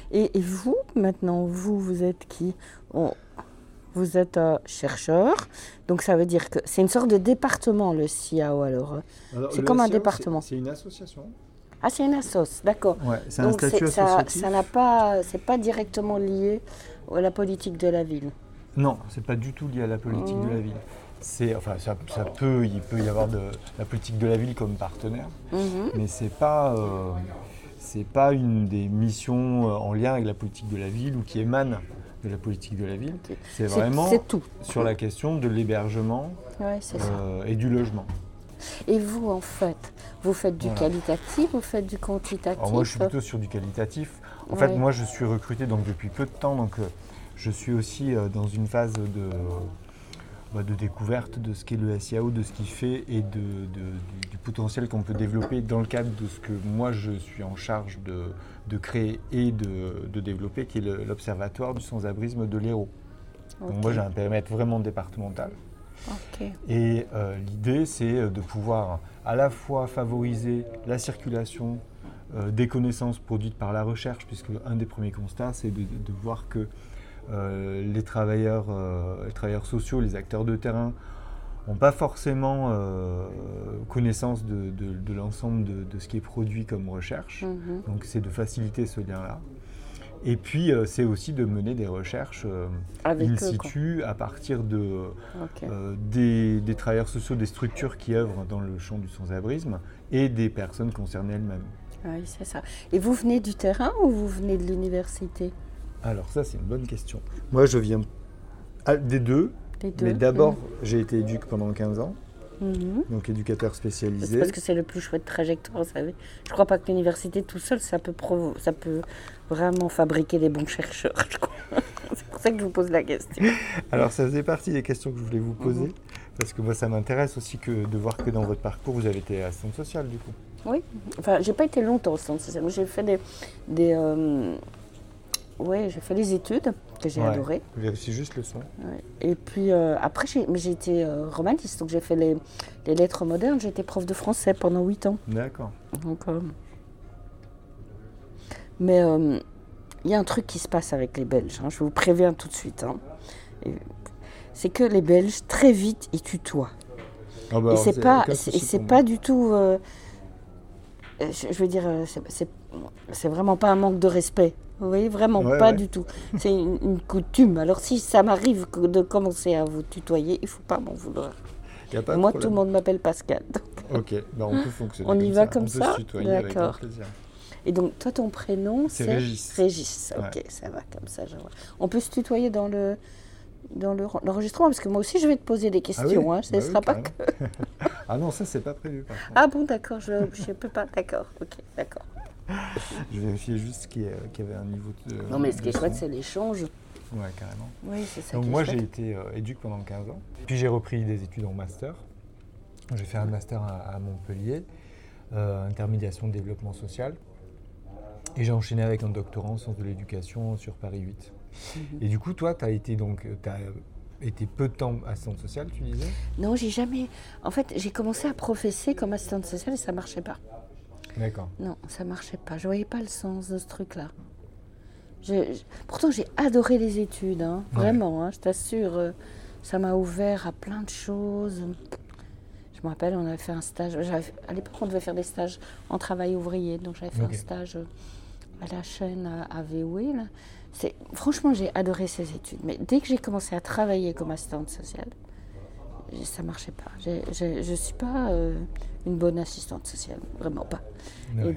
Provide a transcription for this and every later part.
Et vous, maintenant, vous êtes qui? Vous êtes chercheur, donc ça veut dire que c'est une sorte de département, le CIAO, alors. C'est comme un département. C'est une association. Ah, c'est une assoce, d'accord. Ouais, c'est donc un statut associatif. c'est pas directement lié à la politique de la ville. Non, c'est pas du tout lié à la politique de la ville. Il peut y avoir de la politique de la ville comme partenaire, mais c'est pas une des missions en lien avec la politique de la ville ou qui émane de la politique de la ville. Okay. C'est vraiment tout. Sur la question de l'hébergement et du logement. Et vous, en fait, vous faites du qualitatif, vous faites du quantitatif? Alors moi, je suis plutôt sur du qualitatif. En fait, moi, je suis recruté depuis peu de temps, donc je suis aussi dans une phase de découverte de ce qu'est le SIAO, de ce qu'il fait et du potentiel qu'on peut développer dans le cadre de ce que moi je suis en charge de créer et de développer, qui est l'Observatoire du sans-abrisme de l'Hérault. Okay. Donc moi j'ai un périmètre vraiment départemental. Okay. Et l'idée c'est de pouvoir à la fois favoriser la circulation des connaissances produites par la recherche, puisque un des premiers constats c'est de voir que les travailleurs sociaux, les acteurs de terrain n'ont pas forcément connaissance de l'ensemble de ce qui est produit comme recherche. Donc c'est de faciliter ce lien-là. Et puis c'est aussi de mener des recherches in situ à partir des travailleurs sociaux, des structures qui œuvrent dans le champ du sans-abrisme et des personnes concernées elles-mêmes. Oui, c'est ça. Et vous venez du terrain ou vous venez de l'université? Alors ça, c'est une bonne question. Moi, je viens des deux. Mais d'abord, j'ai été éduc pendant 15 ans, donc éducateur spécialisé. C'est parce que c'est le plus chouette trajectoire, vous savez. Je ne crois pas que l'université tout seul, ça peut vraiment fabriquer des bons chercheurs. C'est pour ça que je vous pose la question. Alors, ça faisait partie des questions que je voulais vous poser, parce que moi, ça m'intéresse aussi de voir que dans votre parcours, vous avez été assistante sociale, du coup. Oui, enfin, j'ai pas été longtemps assistante sociale. J'ai fait j'ai fait les études que j'ai adorées. Vérifiez juste le son. Ouais. Et puis après, j'ai été romaniste, donc j'ai fait les lettres modernes. J'ai été prof de français pendant 8 ans. D'accord. Donc, mais il y a un truc qui se passe avec les Belges, je vous préviens tout de suite. C'est que les Belges, très vite, ils tutoient. Ah bah, et c'est pas du tout... je veux dire, c'est vraiment pas un manque de respect. Vous voyez, vraiment pas du tout. C'est une coutume. Alors si ça m'arrive de commencer à vous tutoyer, il ne faut pas m'en vouloir. Moi, tout le monde m'appelle Pascal. Donc. Ok, on peut fonctionner on y va comme ça. On peut se tutoyer avec grand plaisir. Et donc, toi, ton prénom, c'est Régis. Régis, ok, ça va comme ça. On peut se tutoyer dans l'enregistrement, parce que moi aussi, je vais te poser des questions. Ah oui, ce ne sera pas que... Ah non, ça, c'est pas prévu. Par contre. Ah bon, d'accord, je ne peux pas. D'accord, ok, d'accord. Je vérifiais juste qu'il y avait un niveau de... Non, mais ce qui est chouette, c'est l'échange. Ouais, carrément. Oui, c'est ça. Donc moi, j'ai été éduc pendant 15 ans. Puis j'ai repris des études en master. J'ai fait un master à Montpellier, intermédiation de développement social. Et j'ai enchaîné avec un doctorat en sciences de l'éducation sur Paris 8. Et du coup, toi, tu as été peu de temps assistante sociale, tu disais? Non, j'ai jamais... En fait, j'ai commencé à professer comme assistante sociale et ça ne marchait pas. D'accord. Non, ça ne marchait pas. Je ne voyais pas le sens de ce truc-là. Pourtant, j'ai adoré les études, vraiment, je t'assure. Ça m'a ouvert à plein de choses. Je me rappelle, on avait fait un stage. À l'époque, on devait faire des stages en travail ouvrier. Donc, j'avais fait un stage à la chaîne à VOE. Là. Franchement, j'ai adoré ces études. Mais dès que j'ai commencé à travailler comme assistante sociale, ça ne marchait pas. Je ne suis pas une bonne assistante sociale, vraiment pas. Ouais.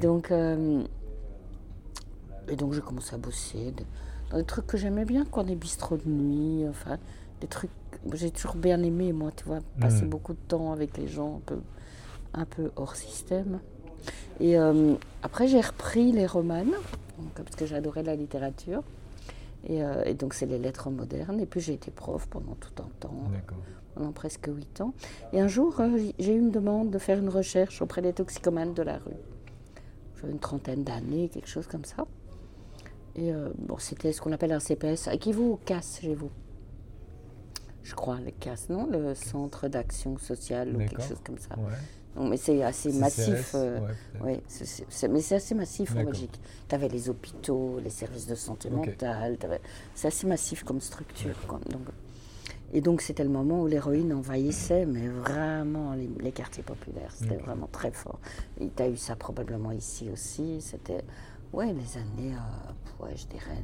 Et donc, j'ai commencé à bosser dans des trucs que j'aimais bien, des bistrots de nuit, enfin, des trucs... J'ai toujours bien aimé, moi, tu vois, passer beaucoup de temps avec les gens un peu hors système. Et après, j'ai repris les romanes, parce que j'adorais la littérature. Et donc, c'est les lettres modernes. Et puis, j'ai été prof pendant tout un temps, pendant presque 8 ans. Et un jour, j'ai eu une demande de faire une recherche auprès des toxicomanes de la rue. J'avais une 30aine d'années, quelque chose comme ça. Et c'était ce qu'on appelle un CPS, équivaut au CAS chez vous. Je crois, le CAS, non? Le Centre d'Action Sociale ou quelque chose comme ça. Ouais. Non, mais c'est assez massif. Ouais, Mais c'est assez massif en D'accord. Belgique. Tu avais les hôpitaux, les services de santé mentale. C'est assez massif comme structure. Quoi. Et donc, c'était le moment où l'héroïne envahissait, mais vraiment les quartiers populaires. C'était vraiment très fort. Et tu as eu ça probablement ici aussi. C'était, les années, je dirais,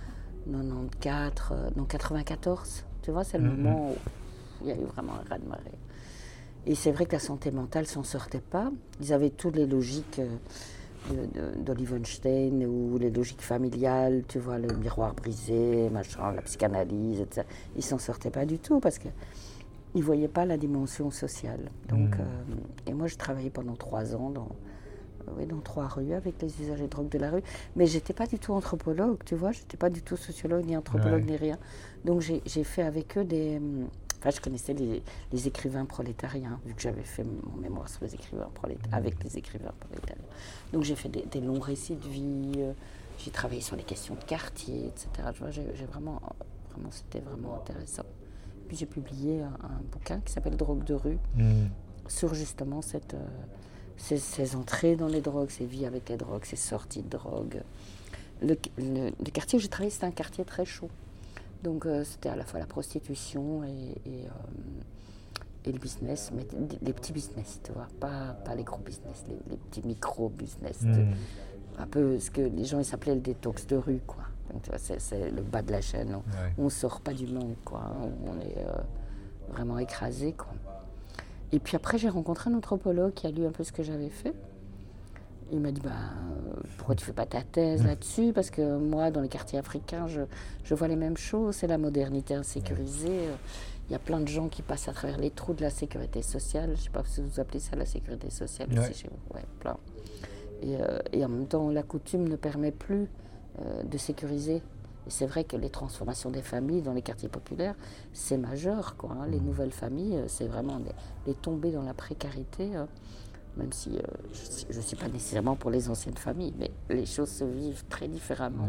94, non, 94. Tu vois, c'est le moment où il y a eu vraiment un raz-de-marée. Et c'est vrai que la santé mentale s'en sortait pas. Ils avaient toutes les logiques d'Olivenstein ou les logiques familiales, tu vois, le miroir brisé, machin, la psychanalyse, etc. Ils s'en sortaient pas du tout parce qu'ils ne voyaient pas la dimension sociale. Donc, et moi, je travaillais pendant 3 ans dans 3 rues avec les usagers de drogue de la rue. Mais je n'étais pas du tout anthropologue, tu vois, je n'étais pas du tout sociologue, ni anthropologue, ni rien. Donc, j'ai fait avec eux je connaissais les écrivains prolétariens, vu que j'avais fait mon mémoire sur les écrivains avec les écrivains prolétariens. Donc j'ai fait des longs récits de vie, j'ai travaillé sur les questions de quartier, etc. Tu vois, c'était vraiment intéressant. Puis j'ai publié un bouquin qui s'appelle Drogue de rue, sur justement ces entrées dans les drogues, ces vies avec les drogues, ces sorties de drogue. Le quartier où j'ai travaillé, c'était un quartier très chaud. Donc c'était à la fois la prostitution et le business, mais les petits business, tu vois, pas les gros business, les petits micro-business. Un peu ce que les gens ils s'appelaient le détox de rue, quoi. Donc tu vois, c'est le bas de la chaîne. On sort pas du monde, quoi. On est vraiment écrasé, quoi. Et puis après, j'ai rencontré un anthropologue qui a lu un peu ce que j'avais fait. Il m'a dit, pourquoi tu fais pas ta thèse là-dessus? Parce que moi, dans les quartiers africains, je vois les mêmes choses. C'est la modernité insécurisée. Il y a plein de gens qui passent à travers les trous de la sécurité sociale. Je ne sais pas si vous appelez ça la sécurité sociale aussi chez vous. Ouais, plein. Et en même temps, la coutume ne permet plus de sécuriser. Et c'est vrai que les transformations des familles dans les quartiers populaires, c'est majeur, quoi. Les nouvelles familles, c'est vraiment les tomber dans la précarité. Même si je ne suis pas nécessairement pour les anciennes familles, mais les choses se vivent très différemment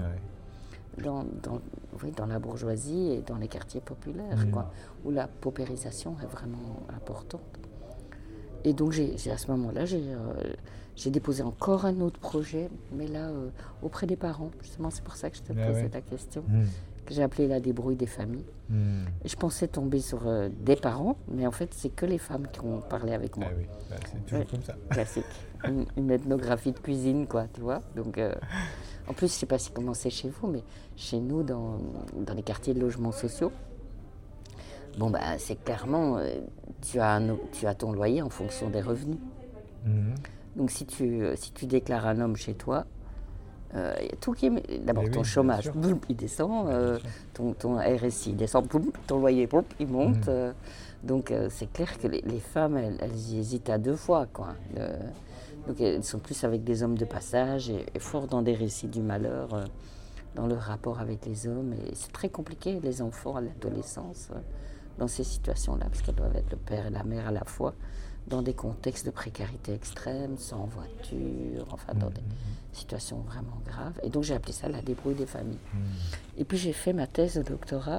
dans la bourgeoisie et dans les quartiers populaires, quoi, où la paupérisation est vraiment importante. Et donc à ce moment-là, j'ai déposé encore un autre projet, mais là auprès des parents. Justement, c'est pour ça que je te posais ta question, que j'ai appelé la débrouille des familles. Et je pensais tomber sur des parents, mais en fait, c'est que les femmes qui ont parlé avec moi. C'est toujours comme ça. Classique. Une ethnographie de cuisine, quoi, tu vois. Donc, en plus, je ne sais pas comment c'est chez vous, mais chez nous, dans les quartiers de logements sociaux, c'est clairement, tu as ton loyer en fonction des revenus. Donc, si tu déclares un homme chez toi, tout qui est... D'abord, ton chômage, boum, il descend, ton RSI descend, boum, ton loyer, boum, il monte. Donc, c'est clair que les femmes, elles y hésitent à 2 fois, quoi. Donc, elles sont plus avec des hommes de passage et fort dans des récits du malheur, dans leur rapport avec les hommes. Et c'est très compliqué, les enfants à l'adolescence, dans ces situations-là, parce qu'elles doivent être le père et la mère à la fois, dans des contextes de précarité extrême, sans voiture, enfin dans des situations vraiment graves. Et donc j'ai appelé ça la débrouille des familles. Et puis j'ai fait ma thèse de doctorat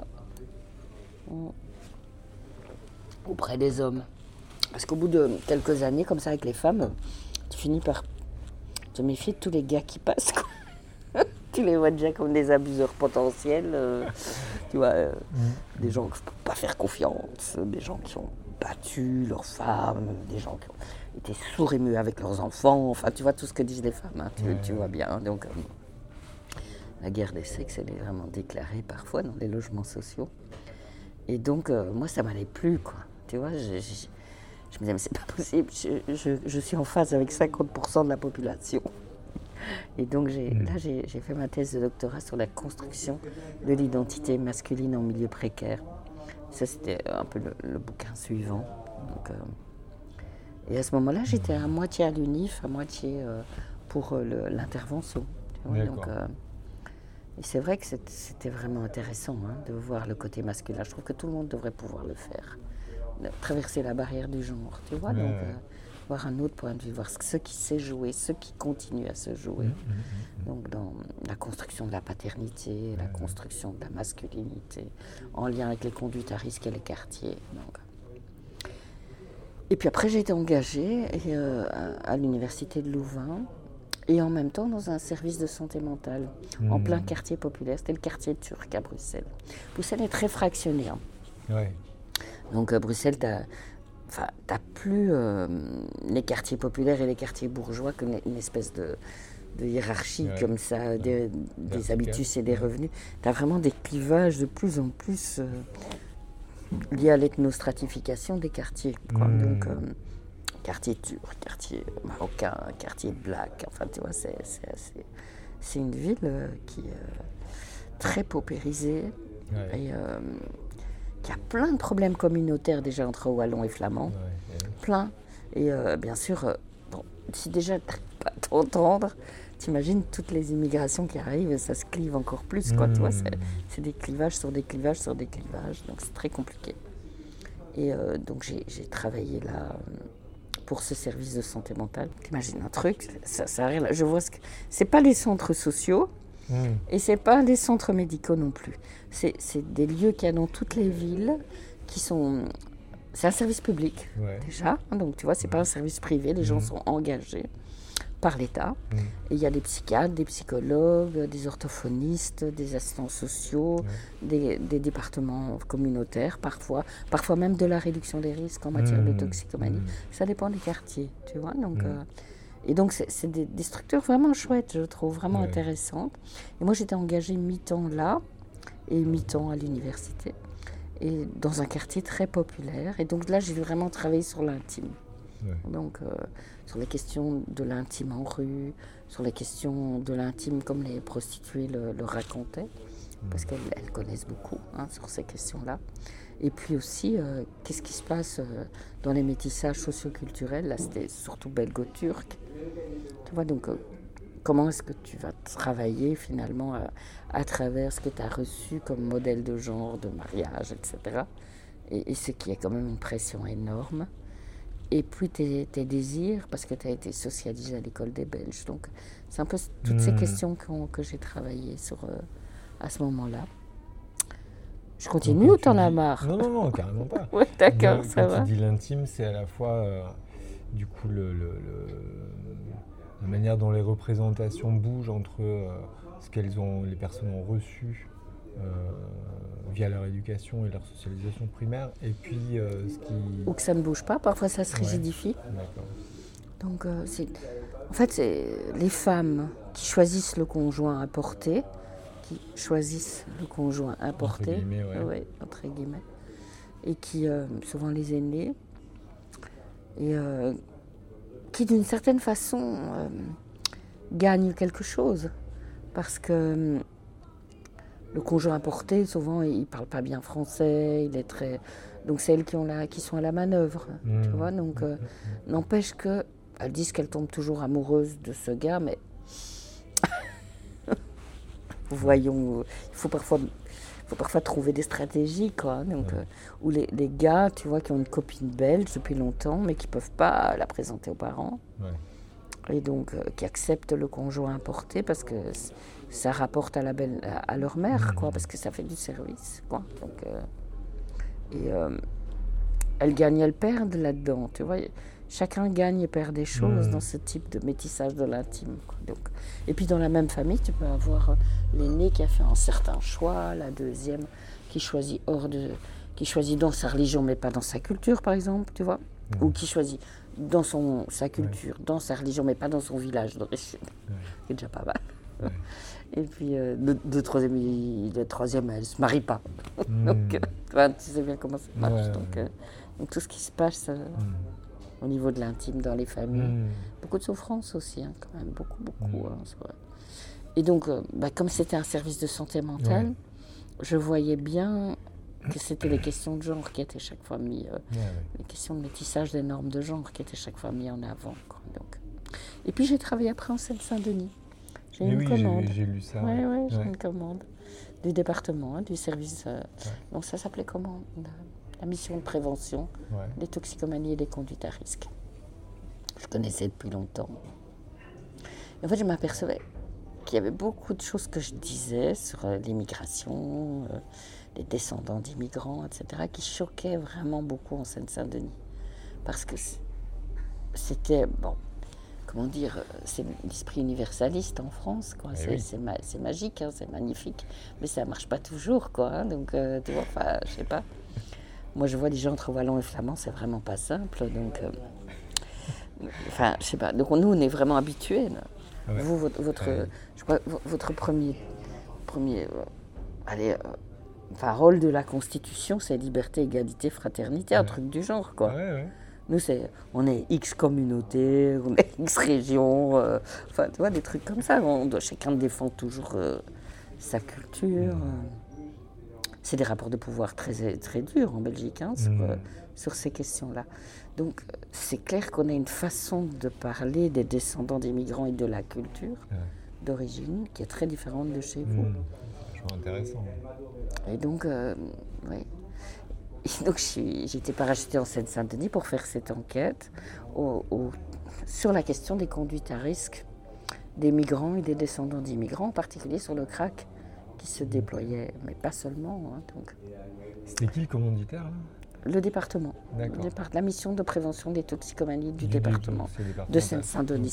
auprès des hommes. Parce qu'au bout de quelques années, comme ça avec les femmes, tu finis par te méfier de tous les gars qui passent, quoi. Tu les vois déjà comme des abuseurs potentiels, tu vois, des gens que je ne peux pas faire confiance, des gens qui ont battu leurs femmes, des gens qui ont été sourds et muets avec leurs enfants, enfin tu vois tout ce que disent les femmes, hein, tu vois bien. Donc la guerre des sexes, elle est vraiment déclarée parfois dans les logements sociaux. Et donc moi ça m'allait plus, quoi. Tu vois, je me disais mais c'est pas possible, je suis en phase avec 50% de la population. Et donc j'ai fait ma thèse de doctorat sur la construction de l'identité masculine en milieu précaire. Ça, c'était un peu le bouquin suivant. Donc, et à ce moment-là, j'étais à moitié à l'UNIF, à moitié pour l'intervention. Donc, et c'est vrai que c'était vraiment intéressant de voir le côté masculin. Je trouve que tout le monde devrait pouvoir le faire. Traverser la barrière du genre, tu vois. Donc, voir un autre point de vue, voir ce qui s'est joué, ce qui continue à se jouer. Donc dans la construction de la paternité, la construction de la masculinité, en lien avec les conduites à risque et les quartiers. Donc. Et puis après, j'ai été engagée à l'université de Louvain et en même temps dans un service de santé mentale en plein quartier populaire. C'était le quartier turc à Bruxelles. Bruxelles est très fractionné. Hein. Ouais. Donc Bruxelles, t'as plus les quartiers populaires et les quartiers bourgeois qu'une espèce de hiérarchie comme ça, des habitus et des revenus. T'as vraiment des clivages de plus en plus liés à l'ethnostratification des quartiers. Quoi. Donc quartier turc, quartier marocain, quartier black, enfin tu vois, c'est une ville qui est très paupérisée et qui a plein de problèmes communautaires déjà entre wallons et flamands, plein. Et bien sûr, bon, si déjà tu n'arrives pas à t'entendre, t'imagines toutes les immigrations qui arrivent, ça se clive encore plus, quoi, tu vois, c'est des clivages sur des clivages sur des clivages, donc c'est très compliqué. Et donc j'ai travaillé là pour ce service de santé mentale. T'imagines un truc, ça arrive, je vois c'est pas les centres sociaux, et c'est pas des centres médicaux non plus. C'est des lieux qu'il y a dans toutes les villes qui sont... C'est un service public, déjà. Donc, tu vois, c'est pas un service privé. Les gens sont engagés par l'État. Et il y a des psychiatres, des psychologues, des orthophonistes, des assistants sociaux, des départements communautaires, parfois même de la réduction des risques en matière de toxicomanie. Ça dépend des quartiers, tu vois. Donc... Et donc, c'est des structures vraiment chouettes, je trouve, vraiment intéressantes. Et moi, j'étais engagée mi-temps là et mi-temps à l'université, et dans un quartier très populaire. Et donc là, j'ai vraiment travaillé sur l'intime. Donc, sur les questions de l'intime en rue, sur les questions de l'intime comme les prostituées le racontaient, parce qu'elles connaissent beaucoup sur ces questions-là. Et puis aussi, qu'est-ce qui se passe dans les métissages socioculturels. Là, c'était surtout belgo-turc. Tu vois, donc, comment est-ce que tu vas travailler finalement à travers ce que tu as reçu comme modèle de genre, de mariage, etc. Et ce qui est quand même une pression énorme. Et puis tes désirs, parce que tu as été socialisé à l'école des Belges. Donc, c'est un peu toutes ces questions que j'ai travaillées à ce moment-là. Je continue ou t'en as marre? Non, carrément pas. Oui, d'accord, ça va. Quand tu dis l'intime, c'est à la fois, du coup, la manière dont les représentations bougent entre ce les personnes ont reçu via leur éducation et leur socialisation primaire, et puis ce qui... Ou que ça ne bouge pas, parfois ça se rigidifie. D'accord. Donc, en fait, c'est les femmes qui choisissent le conjoint importé, entre guillemets, entre guillemets, et qui, souvent les aînés, et qui d'une certaine façon gagnent quelque chose, parce que le conjoint importé, souvent, il ne parle pas bien français, il est très... Donc c'est elles qui sont à la manœuvre, tu vois, donc n'empêche qu'elles disent qu'elles tombent toujours amoureuses de ce gars, mais... Voyons, il faut parfois trouver des stratégies, quoi. Donc, où les gars, tu vois, qui ont une copine belge depuis longtemps, mais qui ne peuvent pas la présenter aux parents. Et donc, qui acceptent le conjoint importé parce que ça rapporte à leur mère, quoi, parce que ça fait du service, quoi. Donc, elles gagnent, elles perdent là-dedans, tu vois. Chacun gagne et perd des choses dans ce type de métissage de l'intime, quoi. Donc, et puis dans la même famille, tu peux avoir l'aîné qui a fait un certain choix, la deuxième qui choisit dans sa religion mais pas dans sa culture, par exemple, tu vois, ou qui choisit dans sa culture, dans sa religion mais pas dans son village d'origine. C'est déjà pas mal. Et puis le troisième, elle se marie pas. Donc, tu sais bien comment ça marche. Donc tout ce qui se passe au niveau de l'intime dans les familles. Beaucoup de souffrance aussi, quand même, beaucoup. C'est vrai. Et donc, comme c'était un service de santé mentale, je voyais bien que c'était les questions de genre qui étaient chaque fois mis, les questions de métissage des normes de genre qui étaient chaque fois mis en avant, quoi. Donc. Et puis j'ai travaillé après en Seine-Saint-Denis. J'ai une commande. J'ai lu ça. J'ai une commande du département, du service. Donc ça s'appelait comment ? La mission de prévention des toxicomanies et des conduites à risque. Je connaissais depuis longtemps. Et en fait, je m'apercevais qu'il y avait beaucoup de choses que je disais sur l'immigration, les descendants d'immigrants, etc., qui choquaient vraiment beaucoup en Seine-Saint-Denis. parce que c'était, bon, comment dire, c'est l'esprit universaliste en France, quoi. C'est magique, hein, c'est magnifique, mais ça marche pas toujours, quoi. Hein, donc, tu vois, enfin, je sais pas. Moi, je vois des gens entre wallons et flamands, c'est vraiment pas simple, donc, enfin, je sais pas. Donc, nous, on est vraiment habitués. Là. Ouais. Vous, je crois, votre premier allez, parole de la Constitution, c'est liberté, égalité, fraternité, un truc du genre, quoi. Nous, on est X communauté, on est X région, enfin, tu vois, des trucs comme ça. Chacun défend toujours sa culture. C'est des rapports de pouvoir très, très durs en Belgique, hein, sur ces questions-là. Donc, c'est clair qu'on a une façon de parler des descendants des migrants et de la culture d'origine qui est très différente de chez vous. Intéressant. Et donc, oui. Et donc, j'ai été parachutée en Seine-Saint-Denis pour faire cette enquête sur la question des conduites à risque des migrants et des descendants d'immigrants, en particulier sur le crack qui se déployait, mais pas seulement. Hein, donc. C'était qui le commanditaire là ? Le département. La mission de prévention des toxicomanies du département de Seine-Saint-Denis.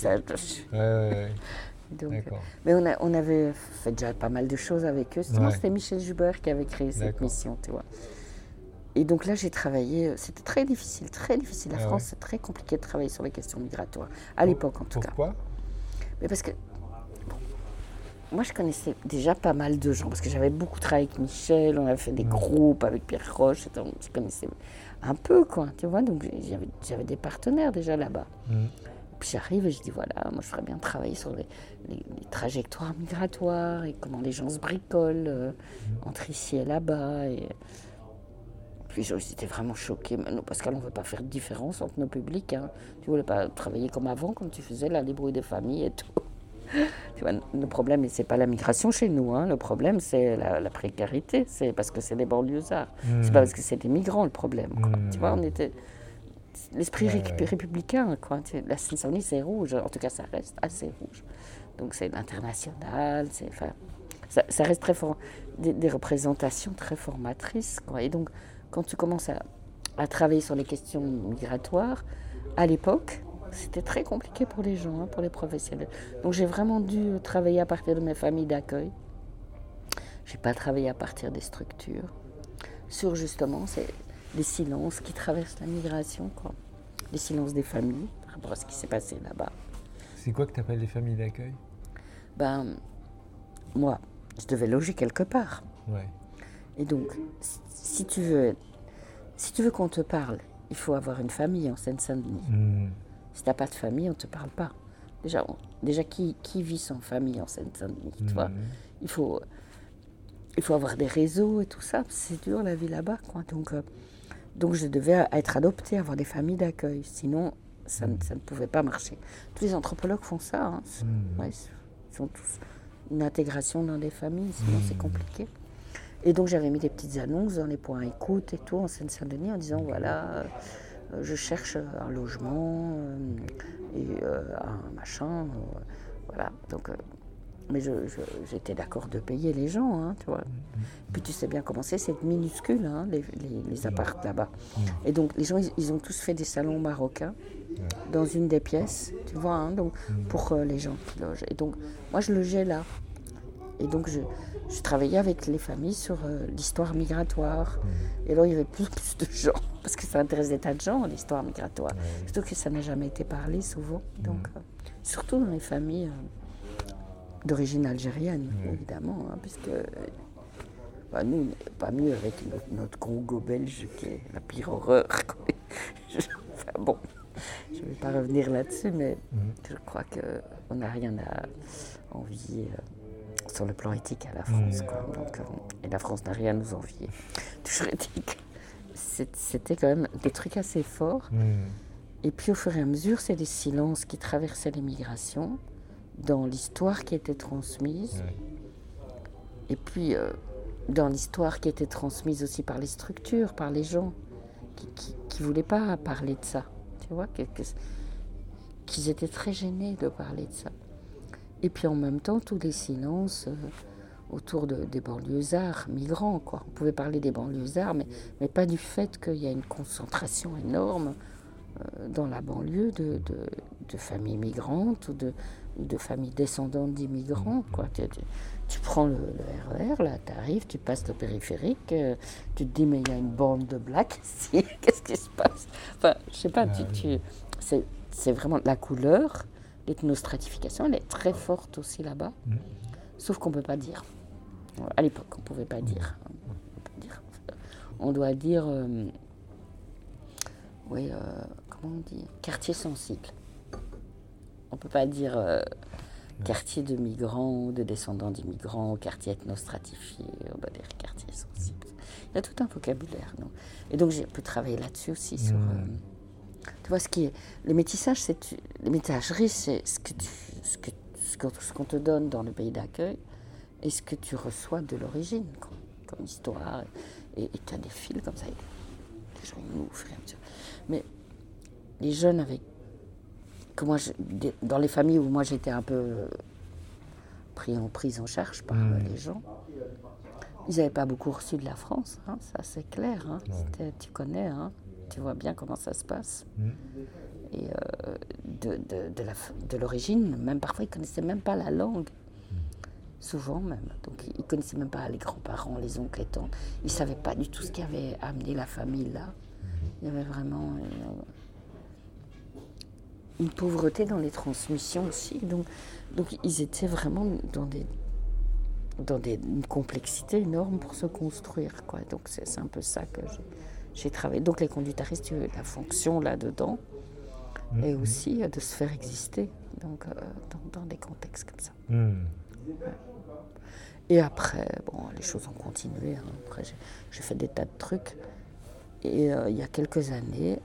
Donc, mais on avait fait déjà pas mal de choses avec eux. C'était Michel Joubert qui avait créé cette mission, tu vois. Et donc là, j'ai travaillé. C'était très difficile, très difficile. La France, c'est très compliqué de travailler sur les questions migratoires, à l'époque en tout cas. Pourquoi ? Mais parce que moi, je connaissais déjà pas mal de gens, parce que j'avais beaucoup travaillé avec Michel, on avait fait des groupes avec Pierre Roche, je connaissais un peu, quoi, tu vois, donc j'avais des partenaires déjà là-bas. Puis j'arrive et je dis, voilà, moi je ferais bien travailler sur les trajectoires migratoires et comment les gens se bricolent entre ici et là-bas. Et puis j'étais vraiment choquée, mais nous, Pascal, on ne veut pas faire de différence entre nos publics, hein. Tu ne voulais pas travailler comme avant, comme tu faisais, là, les bruits des familles et tout. Tu vois, le problème, ce n'est pas la migration chez nous, hein. Le problème, c'est la précarité, c'est parce que c'est des banlieusards. C'est pas parce que c'est des migrants le problème, quoi. Tu vois, on était... L'esprit républicain, quoi. La Seine-Saint-Denis, c'est rouge, en tout cas, ça reste assez rouge. Donc c'est l'international, ça reste très fort, des représentations très formatrices, quoi. Et donc, quand tu commences à travailler sur les questions migratoires, à l'époque, c'était très compliqué pour les gens, hein, pour les professionnels. Donc j'ai vraiment dû travailler à partir de mes familles d'accueil. Je n'ai pas travaillé à partir des structures. Sur justement les silences qui traversent la migration, quoi. Les silences des familles, par rapport à ce qui s'est passé là-bas. C'est quoi que tu appelles les familles d'accueil ? Moi, je devais loger quelque part. Et donc, si tu veux qu'on te parle, il faut avoir une famille en Seine-Saint-Denis. Si tu n'as pas de famille, on ne te parle pas. Déjà qui vit sans famille en Seine-Saint-Denis, tu vois ? Il faut avoir des réseaux et tout ça. C'est dur la vie là-bas, quoi. Donc je devais être adoptée, avoir des familles d'accueil. Sinon, ça ne pouvait pas marcher. Tous les anthropologues font ça. Hein. Ils font tous une intégration dans des familles, sinon c'est compliqué. Et donc j'avais mis des petites annonces dans les points écoute et tout en Seine-Saint-Denis en disant voilà, je cherche un logement et un machin. Voilà. Donc, mais j'étais d'accord de payer les gens, hein, tu vois. Puis tu sais bien comment c'est minuscule, hein, les apparts là-bas. Et donc les gens, ils ont tous fait des salons marocains dans une des pièces, tu vois, hein, donc, pour les gens qui logent. Et donc moi je logeais là. Et donc je travaillais avec les familles sur l'histoire migratoire. Et là il y avait plus de gens, parce que ça intéresse des tas de gens, l'histoire migratoire. Surtout que ça n'a jamais été parlé souvent. Donc, surtout dans les familles d'origine algérienne, évidemment, hein, puisque nous, on n'est pas mieux avec notre Congo belge qui est la pire horreur. Enfin bon, je ne vais pas revenir là-dessus, mais je crois qu'on n'a rien à envier sur le plan éthique à la France, quoi. Donc, et la France n'a rien à nous envier. Toujours éthique. C'était quand même des trucs assez forts. Et puis au fur et à mesure, c'est des silences qui traversaient les migrations dans l'histoire qui était transmise. Et puis dans l'histoire qui était transmise aussi par les structures, par les gens qui ne voulaient pas parler de ça. Tu vois, qu'ils étaient très gênés de parler de ça. Et puis en même temps, tous les silences autour des banlieusards migrants, quoi. On pouvait parler des banlieusards, mais pas du fait qu'il y a une concentration énorme dans la banlieue de familles migrantes ou de familles descendantes d'immigrants, quoi. Tu prends le RER, là, tu arrives, tu passes le périphérique, tu te dis, mais il y a une bande de blacks ici, qu'est-ce qui se passe? Enfin, je sais pas, c'est vraiment la couleur, l'ethnostratification, elle est très forte aussi là-bas, sauf qu'on ne peut pas dire. À l'époque, on ne pouvait pas dire. On doit dire, comment on dit? Quartier sensible. On ne peut pas dire quartier de migrants, de descendants d'immigrants, quartier ethnostratifié, on va dire quartier sensible. Il y a tout un vocabulaire, non? Et donc j'ai pu travailler là-dessus aussi sur... tu vois, le métissage, les métissageries, c'est ce qu'on te donne dans le pays d'accueil et ce que tu reçois de l'origine, comme histoire. Et tu as des fils comme ça, les gens ils m'ouvrent. Mais les jeunes avec... dans les familles où moi j'étais un peu prise en charge par les gens, ils n'avaient pas beaucoup reçu de la France, hein, ça c'est clair. Hein. Tu connais, hein, tu vois bien comment ça se passe. Et de l'origine, même parfois ils ne connaissaient même pas la langue. Souvent même. Donc ils ne connaissaient même pas les grands-parents, les oncles, les tantes. Ils ne savaient pas du tout ce qui avait amené la famille là. Il y avait vraiment une pauvreté dans les transmissions aussi. Donc ils étaient vraiment dans une complexité énorme pour se construire, quoi. Donc c'est un peu ça que j'ai travaillé. Donc les conduitaristes, la fonction là-dedans, et aussi de se faire exister donc, dans des contextes comme ça. Ouais. Et après, les choses ont continué. Hein. Après, j'ai fait des tas de trucs. Et il y a quelques années,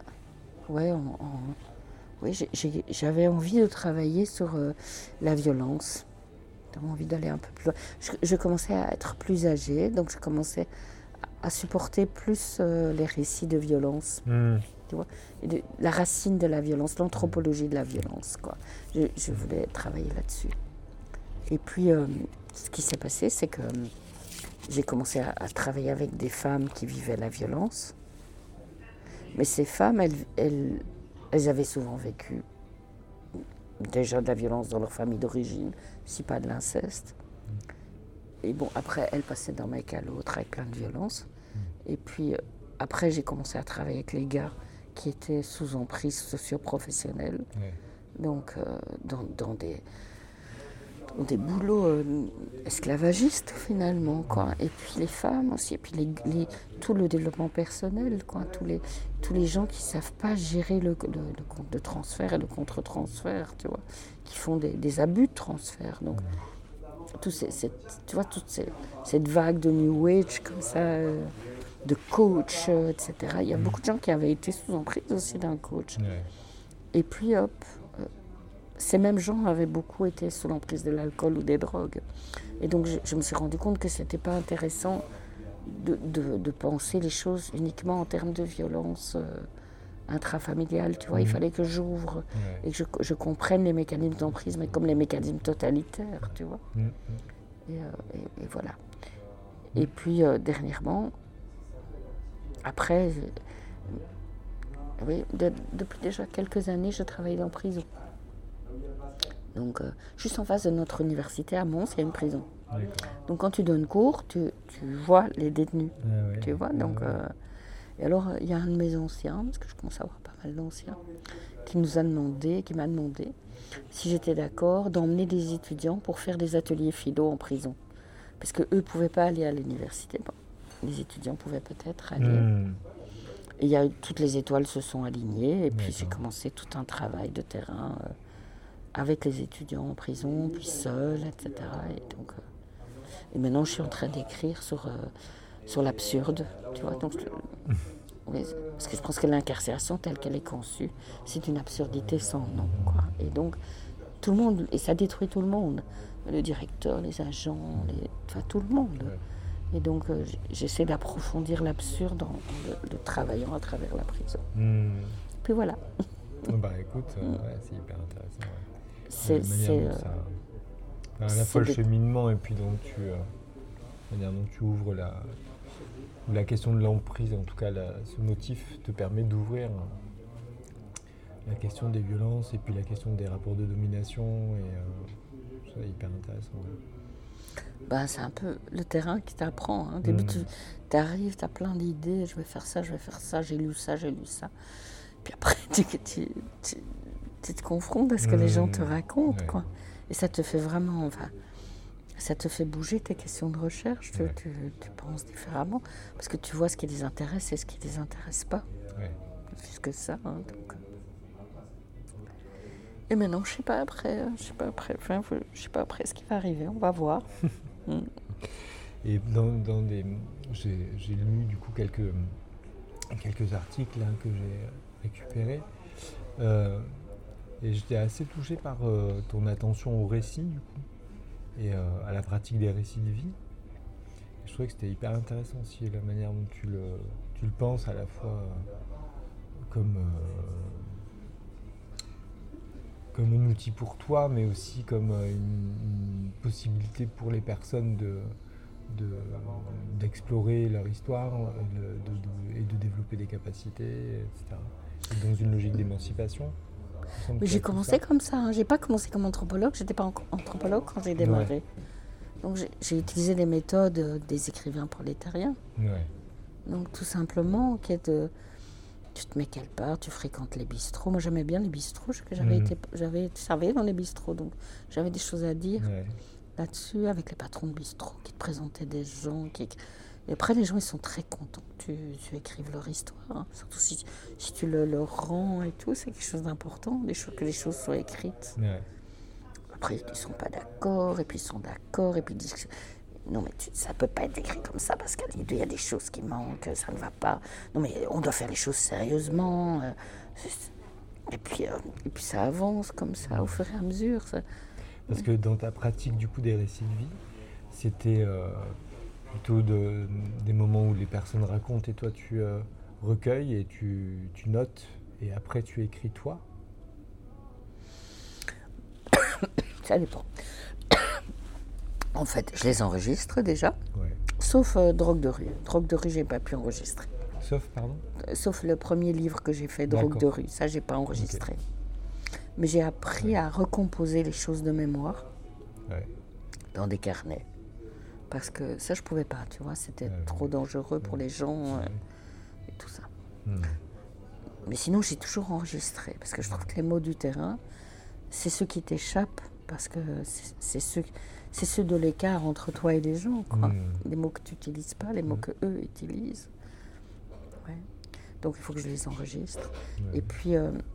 j'avais envie de travailler sur la violence. J'avais envie d'aller un peu plus loin. Je commençais à être plus âgée, donc je commençais à supporter plus les récits de violence. Tu vois, et la racine de la violence, l'anthropologie de la violence, quoi. Je voulais travailler là-dessus. Et puis, ce qui s'est passé, c'est que j'ai commencé à travailler avec des femmes qui vivaient la violence. Mais ces femmes, elles avaient souvent vécu déjà de la violence dans leur famille d'origine, si pas de l'inceste. Et bon, après, elles passaient d'un mec à l'autre avec plein de violence. Et puis, après, j'ai commencé à travailler avec les gars qui étaient sous emprise socio-professionnelle. Donc, dans des boulots esclavagistes finalement, quoi. Et puis les femmes aussi, et puis tout le développement personnel, quoi. Tous les gens qui savent pas gérer le compte de transfert et le contre-transfert, tu vois, qui font des abus de transfert. Donc toute cette vague de New Age comme ça, de coach, etc. Il y a beaucoup de gens qui avaient été sous emprise aussi d'un coach. Et puis hop, ces mêmes gens avaient beaucoup été sous l'emprise de l'alcool ou des drogues. Et donc je me suis rendu compte que c'était pas intéressant de penser les choses uniquement en termes de violence intrafamiliale, tu vois. Il fallait que j'ouvre et que je comprenne les mécanismes d'emprise, mais comme les mécanismes totalitaires, tu vois. Et voilà. Et puis dernièrement, après, depuis déjà quelques années, je travaille en prison. Donc, juste en face de notre université à Mons, il y a une prison. Donc, quand tu donnes cours, tu vois les détenus. Tu vois, donc... et alors, il y a un de mes anciens, parce que je commence à avoir pas mal d'anciens, qui m'a demandé si j'étais d'accord d'emmener des étudiants pour faire des ateliers philo en prison. Parce qu'eux ne pouvaient pas aller à l'université. Bon, les étudiants pouvaient peut-être aller. Et toutes les étoiles se sont alignées. Et puis, j'ai commencé tout un travail de terrain... avec les étudiants en prison, puis seul, etc. Et maintenant, je suis en train d'écrire sur l'absurde, tu vois. Donc, parce que je pense que l'incarcération, telle qu'elle est conçue, c'est une absurdité sans nom, quoi. Et donc, tout le monde, et ça détruit tout le monde. Le directeur, les agents, tout le monde. Et donc, j'essaie d'approfondir l'absurde en le travaillant à travers la prison. Puis voilà. Bah écoute, c'est hyper intéressant. Ouais. C'est à la fois le cheminement et puis la manière dont tu ouvres la question de l'emprise, en tout cas ce motif te permet d'ouvrir la question des violences et puis la question des rapports de domination. Et c'est hyper intéressant. Ouais. Ben, c'est un peu le terrain qui t'apprend. Au début, tu arrives, tu as plein d'idées, je vais faire ça, j'ai lu ça. Puis après, tu te confrontes à ce que les gens te racontent, quoi. Et ça te fait vraiment, ça te fait bouger tes questions de recherche, tu penses différemment, parce que tu vois ce qui les intéresse et ce qui les intéresse pas. Plus que ça. Donc. Et maintenant, je sais pas après ce qui va arriver, on va voir. Et j'ai lu du coup quelques articles là, que j'ai récupérés. Et j'étais assez touché par ton attention au récit, du coup, et à la pratique des récits de vie. Et je trouvais que c'était hyper intéressant aussi, la manière dont tu le penses, à la fois comme un outil pour toi, mais aussi comme une possibilité pour les personnes d'explorer leur histoire et de développer des capacités, etc. Et dans une logique d'émancipation. Mais j'ai commencé comme ça, hein. J'ai pas commencé comme anthropologue, j'étais pas anthropologue quand j'ai démarré. Ouais. Donc j'ai utilisé les méthodes des écrivains prolétariens. Ouais. Donc tout simplement, tu te mets quelque part, tu fréquentes les bistrots. Moi j'aimais bien les bistrots, j'avais travaillé dans les bistrots, donc j'avais des choses à dire là-dessus avec les patrons de bistrots qui te présentaient des gens Et après, les gens, ils sont très contents que tu écrives leur histoire. Hein. Surtout si tu leur rends et tout, c'est quelque chose d'important, que les choses soient écrites. Ouais. Après, ils ne sont pas d'accord, et puis ils sont d'accord, et puis ils disent que non, mais ça ne peut pas être écrit comme ça, parce qu'il y a des choses qui manquent, ça ne va pas. Non, mais on doit faire les choses sérieusement. Et puis ça avance comme ça, au fur et à mesure. Ça. Parce que dans ta pratique, du coup, des récits de vie, c'était... plutôt des moments où les personnes racontent et toi tu recueilles et tu notes et après tu écris toi. Ça dépend. En fait, je les enregistre déjà, ouais. Sauf Drogue de rue. Drogue de rue, j'ai pas pu enregistrer. Sauf le premier livre que j'ai fait, Drogue de rue. Ça, j'ai pas enregistré. Okay. Mais j'ai appris à recomposer les choses de mémoire dans des carnets. Parce que ça, je pouvais pas, tu vois, c'était trop dangereux pour les gens et tout ça. Mais sinon, j'ai toujours enregistré, parce que je trouve que les mots du terrain, c'est ceux qui t'échappent, parce que c'est ceux de l'écart entre toi et les gens, quoi. Les mots que tu n'utilises pas, les mots que eux utilisent. Ouais. Donc, il faut que je les enregistre. Et puis,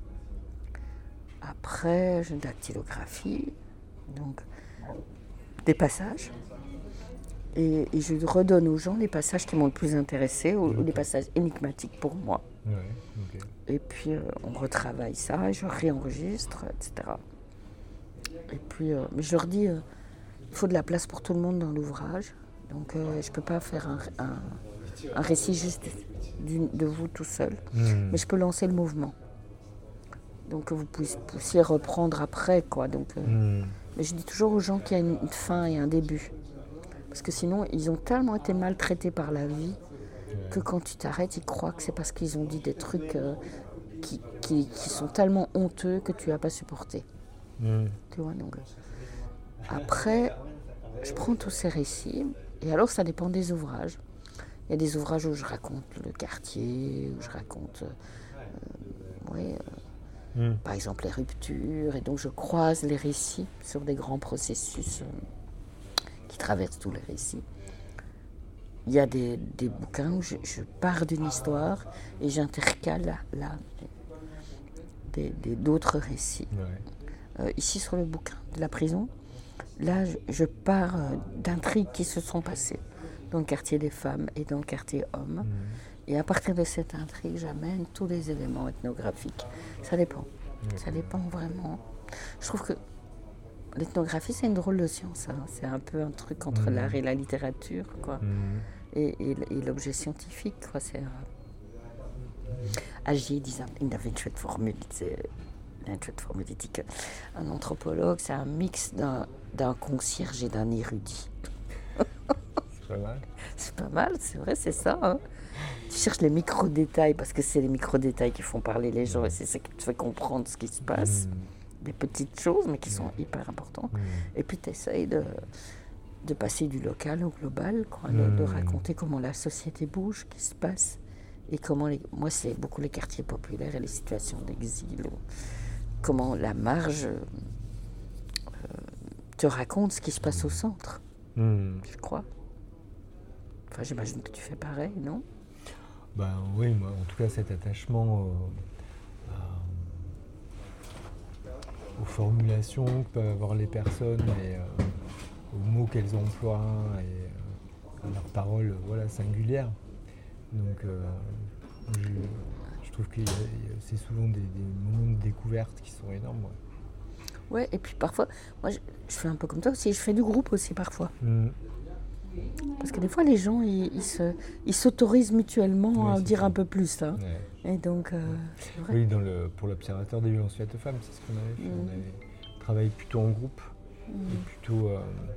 après, j'ai une dactylographie, donc des passages. Et je redonne aux gens les passages qui m'ont le plus intéressé, ou les passages énigmatiques pour moi. Et puis on retravaille ça, et je réenregistre, etc. Et puis, mais je leur dis, il faut de la place pour tout le monde dans l'ouvrage. Donc je ne peux pas faire un récit juste de vous tout seul, mais je peux lancer le mouvement. Donc que vous puissiez reprendre après, quoi. Donc, mais je dis toujours aux gens qu'il y a une fin et un début. Parce que sinon, ils ont tellement été maltraités par la vie que quand tu t'arrêtes, ils croient que c'est parce qu'ils ont dit des trucs qui sont tellement honteux que tu n'as pas supporté. Tu vois, donc. Après, je prends tous ces récits, et alors ça dépend des ouvrages. Il y a des ouvrages où je raconte le quartier, où je raconte par exemple les ruptures, et donc je croise les récits sur des grands processus qui traversent tous les récits. Il y a des bouquins où je pars d'une histoire et j'intercale d'autres récits. Ici, sur le bouquin de la prison, là, je pars d'intrigues qui se sont passées dans le quartier des femmes et dans le quartier hommes. Et à partir de cette intrigue, j'amène tous les éléments ethnographiques. Ça dépend. Ça dépend vraiment. Je trouve que l'ethnographie, c'est une drôle de science. Hein. C'est un peu un truc entre l'art et la littérature, quoi. Et l'objet scientifique, quoi. C'est Agier disait in der Windschrittformel, Windschrittformel dit qu'un anthropologue, c'est un mix d'un concierge et d'un érudit. C'est pas mal. C'est pas mal, c'est vrai, c'est ça. Hein. Tu cherches les micro-détails, parce que c'est les micro-détails qui font parler les gens, et c'est ça qui te fait comprendre ce qui se passe. Des petites choses, mais qui sont hyper importantes. Et puis tu essayes de passer du local au global, quoi, de raconter comment la société bouge, ce qui se passe, et comment, moi c'est beaucoup les quartiers populaires et les situations d'exil, comment la marge te raconte ce qui se passe au centre, je crois. Enfin, j'imagine que tu fais pareil, non? Ben oui, moi, en tout cas, cet attachement aux formulations que peuvent avoir les personnes et aux mots qu'elles emploient et à leurs paroles singulières. Donc, je trouve que c'est souvent des moments de découverte qui sont énormes. Ouais, et puis parfois, moi je fais un peu comme toi aussi, je fais du groupe aussi parfois. Parce que des fois, les gens, ils s'autorisent mutuellement à dire un peu plus. Hein. Ouais. Et donc, c'est vrai. Oui, pour l'Observatoire des violences faites aux femmes, c'est ce qu'on avait fait. On avait travaillé plutôt en groupe et plutôt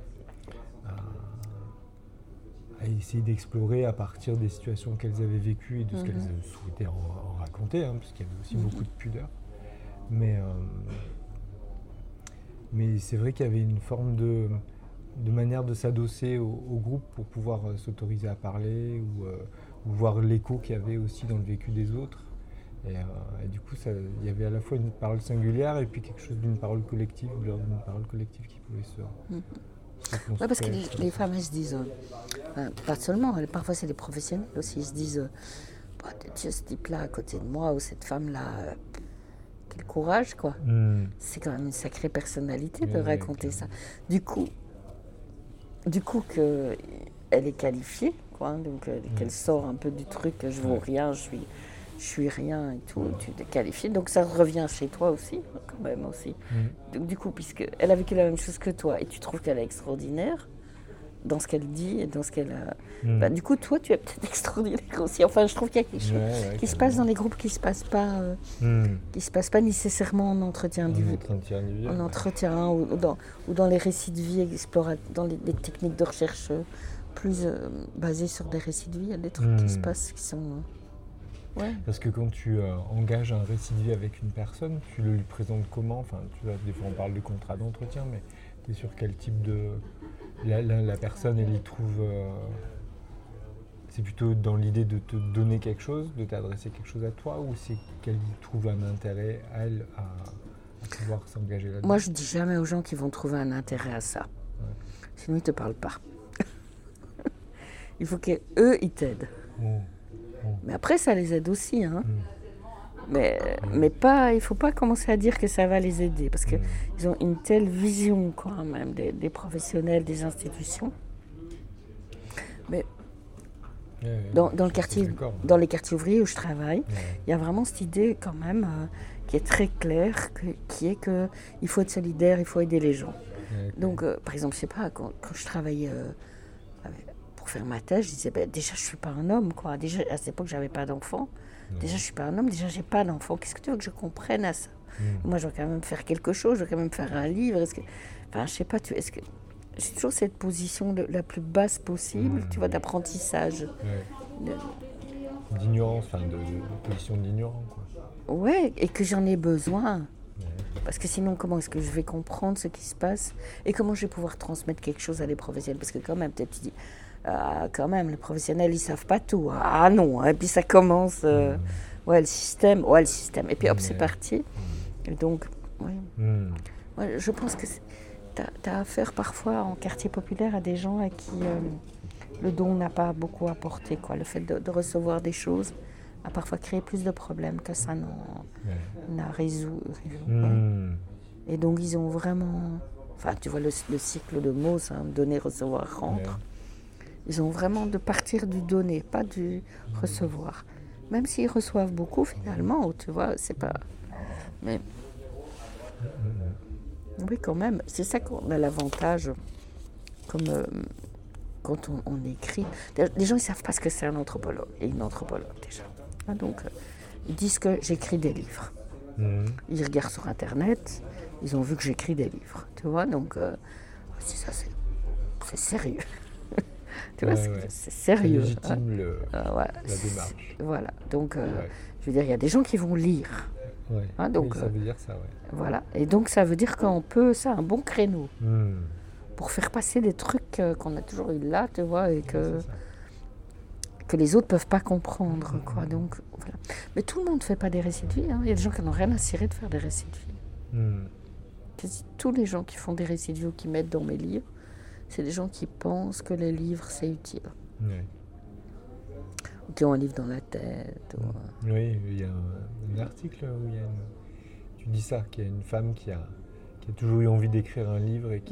à essayer d'explorer à partir des situations qu'elles avaient vécues et de ce qu'elles souhaitaient en raconter, hein, parce qu'il y avait aussi beaucoup de pudeur. Mais c'est vrai qu'il y avait une forme de manière de s'adosser au groupe pour pouvoir s'autoriser à parler ou voir l'écho qu'il y avait aussi dans le vécu des autres. Et du coup, il y avait à la fois une parole singulière et puis quelque chose d'une parole collective, ou lors d'une parole collective qui pouvait se construire. Oui, parce que les femmes, elles se disent, pas seulement, parfois c'est les professionnels aussi, ils se disent, ce type-là à côté de moi ou cette femme-là, quel courage, quoi. C'est quand même une sacrée personnalité de raconter ça. Du coup qu'elle est qualifiée, quoi, donc qu'elle sort un peu du truc, je vaux rien, je suis rien et tout, tu es qualifiée, donc ça revient chez toi aussi, quand même aussi. Donc, du coup, puisqu'elle a vécu la même chose que toi et tu trouves qu'elle est extraordinaire dans ce qu'elle dit et dans ce qu'elle a... du coup, toi, tu es peut-être extraordinaire aussi. Enfin, je trouve qu'il y a quelque chose qui se passe dans les groupes qui se passe pas nécessairement en entretien individuel. En entretien ou dans les récits de vie dans les techniques de recherche plus basées sur des récits de vie. Il y a des trucs qui se passent qui sont... Parce que quand tu engages un récit de vie avec une personne, tu le lui présentes comment? Enfin, des fois on parle de contrat d'entretien, mais tu es sur quel type de... La personne, elle y trouve... c'est plutôt dans l'idée de te donner quelque chose, de t'adresser quelque chose à toi, ou c'est qu'elle y trouve un intérêt, elle, à pouvoir s'engager là-dedans? Moi, je dis jamais aux gens qu'ils vont trouver un intérêt à ça. Sinon, ils ne te parlent pas. Il faut qu'eux, ils t'aident. Mais après, ça les aide aussi. Hein. Mais pas, il ne faut pas commencer à dire que ça va les aider, parce qu'ils ont une telle vision quand même des professionnels, des institutions. Mais dans les quartiers ouvriers où je travaille, il y a vraiment cette idée quand même qui est très claire, qui est qu'il faut être solidaire, il faut aider les gens. Donc, par exemple, je ne sais pas, quand je travaillais... pour faire ma thèse, je disais, déjà, je ne suis pas un homme, quoi. Déjà, à cette époque, je n'avais pas d'enfant. Déjà, je ne suis pas un homme, déjà, je n'ai pas d'enfant. Qu'est-ce que tu veux que je comprenne à ça? Moi, je dois quand même faire quelque chose, je dois quand même faire un livre. Enfin, je ne sais pas, j'ai toujours cette position la plus basse possible, tu vois, d'apprentissage. D'ignorance, enfin, de position d'ignorant, quoi. Ouais, et que j'en ai besoin. Parce que sinon, comment est-ce que je vais comprendre ce qui se passe? Et comment je vais pouvoir transmettre quelque chose à des professionnels? Parce que quand même, peut-être tu dis... quand même, les professionnels, ils ne savent pas tout. Ah non, et puis ça commence, le système. Et puis hop, c'est parti. Et donc, moi, je pense que tu as affaire parfois en quartier populaire à des gens à qui le don n'a pas beaucoup apporté. Quoi. Le fait de recevoir des choses a parfois créé plus de problèmes que ça n'a résolu. Et donc, ils ont vraiment... Enfin, tu vois, le cycle de mots, ça, donner, recevoir, rendre. Ils ont vraiment de partir du donner, pas du recevoir. Même s'ils reçoivent beaucoup, finalement, tu vois, c'est pas... Mais... Oui, quand même, c'est ça qu'on a l'avantage, comme quand on écrit. Les gens, ils ne savent pas ce que c'est un anthropologue et une anthropologue, déjà. Donc, ils disent que j'écris des livres. Ils regardent sur Internet, ils ont vu que j'écris des livres, tu vois, donc, ça, c'est sérieux. Tu vois, c'est sérieux. C'est légitime voilà, la démarche. Voilà, donc je veux dire, il y a des gens qui vont lire. Ouais. Donc, oui, ça veut dire ça, ouais. Voilà, et donc ça veut dire qu'on peut, ça, un bon créneau pour faire passer des trucs qu'on a toujours eu là, tu vois, et que les autres peuvent pas comprendre, quoi. Donc voilà. Mais tout le monde ne fait pas des récits de vie. Hein. Il y a des gens qui n'ont rien à cirer de faire des récits de vie. Quasi tous les gens qui font des récits de vie ou qui mettent dans mes livres, c'est des gens qui pensent que les livres c'est utile. Ou qui ont un livre dans la tête. Oui, il y a un article où tu dis ça, qu'il y a une femme qui a toujours eu envie d'écrire un livre et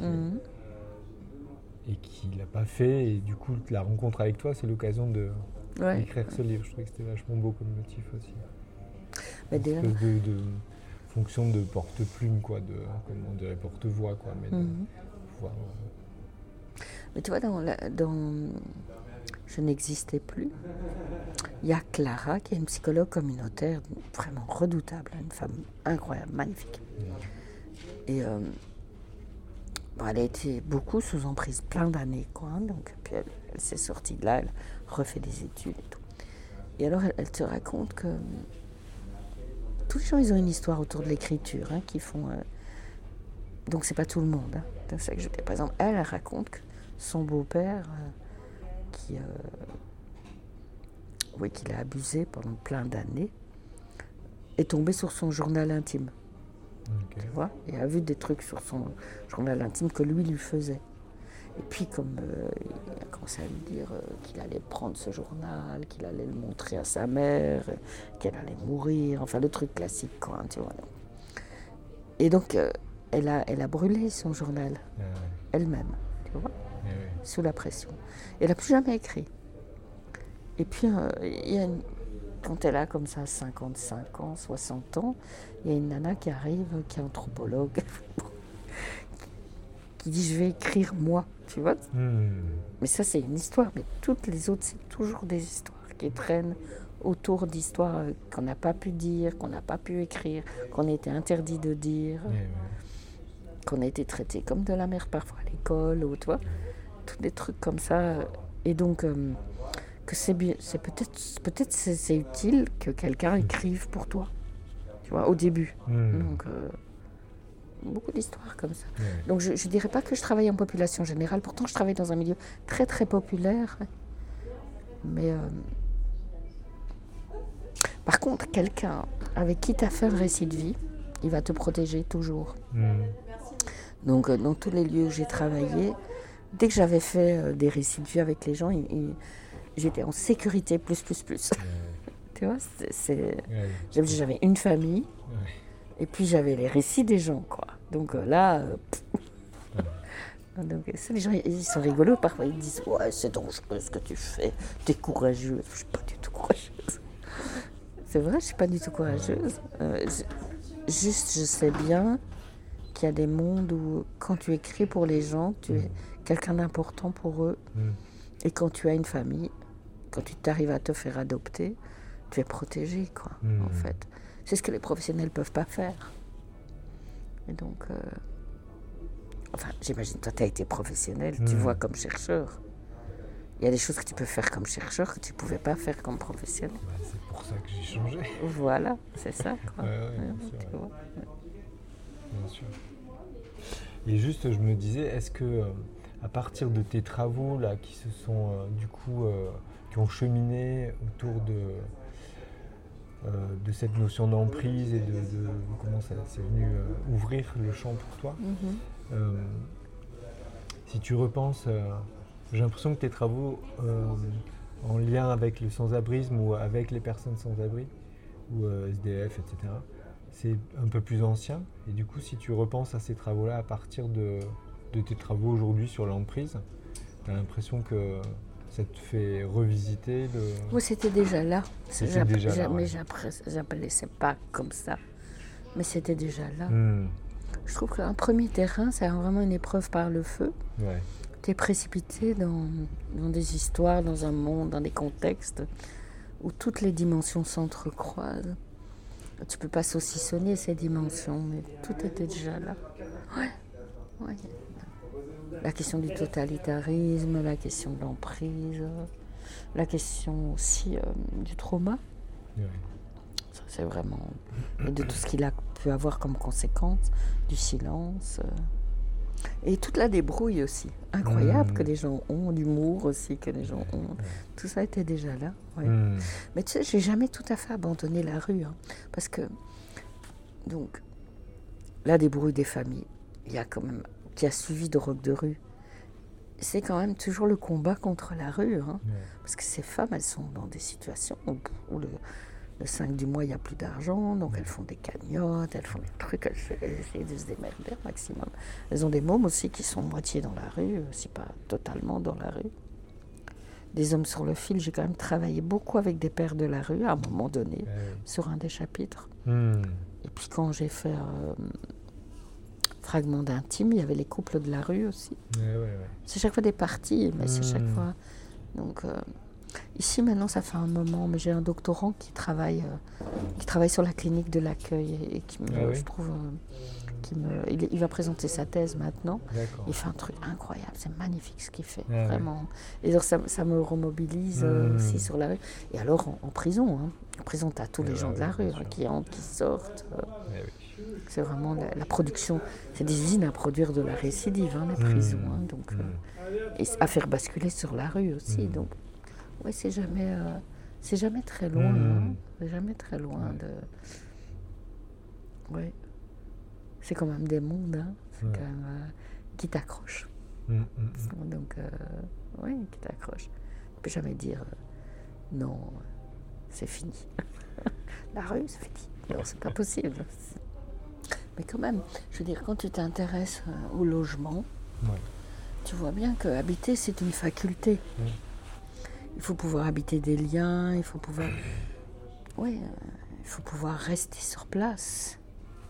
qui l'a pas fait, et du coup la rencontre avec toi c'est l'occasion d'écrire ce livre. Je trouvais que c'était vachement beau comme motif aussi. Mais une espèce de fonction de porte-plume, quoi, comment on dirait porte-voix, quoi, mais de pouvoir... Mais tu vois, dans Je n'existais plus, il y a Clara qui est une psychologue communautaire vraiment redoutable, une femme incroyable, magnifique. Et elle a été beaucoup sous emprise plein d'années, quoi. Donc, puis elle s'est sortie de là, elle refait des études et tout. Et alors, elle te raconte que tous les gens, ils ont une histoire autour de l'écriture, hein, qui font... Donc, c'est pas tout le monde. Hein. C'est ça que je dis. Par exemple, elle raconte que son beau-père, qui l'a abusé pendant plein d'années, est tombé sur son journal intime. Okay. Tu vois, et a vu des trucs sur son journal intime que lui faisait. Et puis comme il a commencé à lui dire qu'il allait prendre ce journal, qu'il allait le montrer à sa mère, qu'elle allait mourir, enfin le truc classique, quoi, tu vois. Et donc elle a brûlé son journal, elle-même, tu vois, sous la pression. Elle n'a plus jamais écrit. Et puis quand elle a comme ça 55 ans, 60 ans, il y a une nana qui arrive, qui est anthropologue, qui dit je vais écrire moi, tu vois. Mais ça c'est une histoire, mais toutes les autres c'est toujours des histoires qui traînent autour d'histoires qu'on n'a pas pu dire, qu'on n'a pas pu écrire, qu'on a été interdit de dire, qu'on a été traité comme de la merde parfois à l'école, ou tu vois, tous des trucs comme ça. Et donc que c'est peut-être c'est utile que quelqu'un écrive pour toi, tu vois, au début. Donc beaucoup d'histoires comme ça. Donc je dirais pas que je travaille en population générale, pourtant je travaille dans un milieu très très populaire, mais par contre quelqu'un avec qui tu as fait un récit de vie, il va te protéger toujours. Donc dans tous les lieux où j'ai travaillé, dès que j'avais fait des récits de vie avec les gens, j'étais en sécurité plus. Tu vois, j'avais une famille, et puis j'avais les récits des gens, quoi. Donc là, donc, les gens, ils sont rigolos parfois, ils disent ouais, c'est dangereux ce que tu fais, t'es courageuse. Je suis pas du tout courageuse. C'est vrai, je suis pas du tout courageuse. Juste, je sais bien qu'il y a des mondes où quand tu écris pour les gens, tu es quelqu'un d'important pour eux. Et quand tu as une famille, quand tu t'arrives à te faire adopter, tu es protégé, quoi, en fait. C'est ce que les professionnels ne peuvent pas faire. Et donc, enfin, j'imagine, toi, tu as été professionnel, tu vois comme chercheur. Il y a des choses que tu peux faire comme chercheur que tu ne pouvais pas faire comme professionnel. C'est pour ça que j'ai changé. Voilà, c'est ça, quoi. Bien sûr. Et juste, je me disais, est-ce que à partir de tes travaux là, qui se sont qui ont cheminé autour de cette notion d'emprise et de comment ça c'est venu ouvrir le champ pour toi, si tu repenses, j'ai l'impression que tes travaux en lien avec le sans-abrisme ou avec les personnes sans-abri ou SDF, etc., c'est un peu plus ancien. Et du coup, si tu repenses à ces travaux-là à partir de tes travaux aujourd'hui sur l'emprise, tu as l'impression que ça te fait revisiter le... Oui, c'était déjà là. C'était déjà là, mais j'appelais ça pas comme ça. Mais c'était déjà là. Je trouve qu'un premier terrain, c'est vraiment une épreuve par le feu. Tu es précipité dans des histoires, dans un monde, dans des contextes où toutes les dimensions s'entrecroisent. Tu peux pas saucissonner ces dimensions, mais tout était déjà là. Ouais. la question du totalitarisme, la question de l'emprise, la question aussi du trauma. Ouais. Ça, c'est vraiment... Et de tout ce qu'il a pu avoir comme conséquence, du silence. Et toute la débrouille aussi, incroyable que les gens ont, l'humour aussi que les gens ont. Tout ça était déjà là. Ouais. Mais tu sais, j'ai jamais tout à fait abandonné la rue, hein, parce que donc la débrouille des familles, il y a quand même qui a suivi de Rock de rue. C'est quand même toujours le combat contre la rue, hein, parce que ces femmes, elles sont dans des situations où le 5 du mois, il n'y a plus d'argent, donc elles font des cagnottes, elles font des trucs, elles essayent de se démerder au maximum. Elles ont des mômes aussi qui sont moitié dans la rue, si pas totalement dans la rue. Des hommes sur le fil, j'ai quand même travaillé beaucoup avec des pères de la rue à un moment donné, sur un des chapitres. Et puis quand j'ai fait Fragments d'intime, il y avait les couples de la rue aussi. C'est chaque fois des parties, mais c'est chaque fois... Donc... Ici, maintenant, ça fait un moment, mais j'ai un doctorant qui travaille sur la clinique de l'accueil et qui me, je trouve, il va présenter sa thèse maintenant. D'accord. Il fait un truc incroyable, c'est magnifique ce qu'il fait, vraiment. Et donc, ça me remobilise aussi sur la rue. Et alors, en prison, hein. En prison, tu as tous les gens de la rue qui entrent, qui sortent. C'est vraiment la production, c'est des usines à produire de la récidive, hein, les prisons. Hein, donc, et à faire basculer sur la rue aussi. Donc, oui, c'est jamais très loin. Hein. C'est jamais très loin de. Oui. C'est quand même des mondes, hein. C'est quand même qui t'accrochent. Donc, oui, qui t'accrochent. Tu peux jamais dire non, c'est fini. La rue, c'est fini. Non, c'est pas possible. Mais quand même, je veux dire, quand tu t'intéresses au logement, tu vois bien que habiter, c'est une faculté. Il faut pouvoir habiter des liens, il faut pouvoir... il faut pouvoir rester sur place.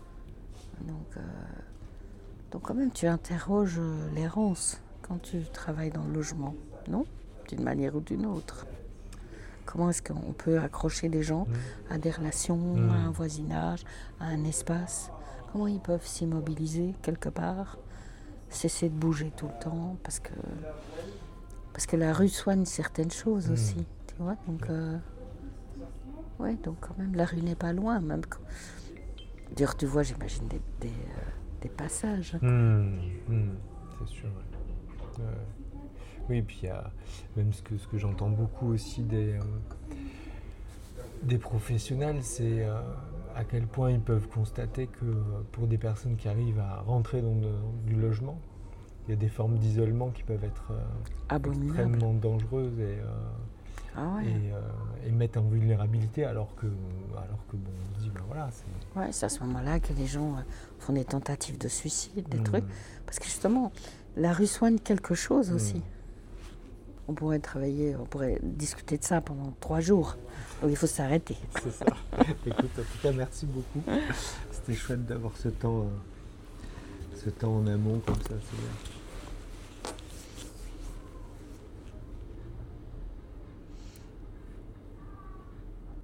Donc quand même, tu interroges l'errance quand tu travailles dans le logement, non ? D'une manière ou d'une autre. Comment est-ce qu'on peut accrocher des gens à des relations, à un voisinage, à un espace ? Comment ils peuvent s'immobiliser quelque part, cesser de bouger tout le temps, parce que la rue soigne certaines choses aussi, tu vois. Donc, donc quand même, la rue n'est pas loin. Même quand... D'ailleurs, tu vois, j'imagine des passages. C'est sûr. Oui, puis il y a même ce que j'entends beaucoup aussi des professionnels, c'est à quel point ils peuvent constater que pour des personnes qui arrivent à rentrer dans du logement, il y a des formes d'isolement qui peuvent être extrêmement dangereuses et mettre en vulnérabilité alors que bon, on se dit, ben voilà, c'est à ce moment-là que les gens font des tentatives de suicide, des trucs. Parce que justement, la rue soigne quelque chose aussi. On pourrait discuter de ça pendant 3 jours. Donc il faut s'arrêter. C'est ça. Écoute, en tout cas, merci beaucoup. C'était chouette d'avoir ce temps en amont comme ça. C'est bien.